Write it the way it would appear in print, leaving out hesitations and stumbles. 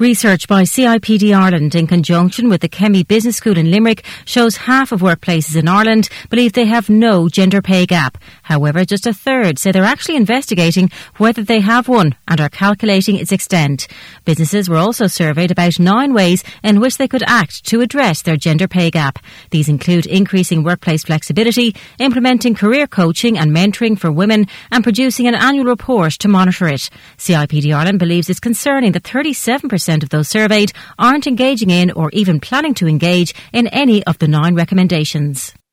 Research by CIPD Ireland in conjunction with the Chemie Business School in Limerick shows half of workplaces in Ireland believe they have no gender pay gap. However, just a third say they're actually investigating whether they have one and are calculating its extent. Businesses were also surveyed about 9 ways in which they could act to address their gender pay gap. These include increasing workplace flexibility, implementing career coaching and mentoring for women, and producing an annual report to monitor it. CIPD Ireland believes it's concerning that 37% of those surveyed aren't engaging in or even planning to engage in any of the 9 recommendations.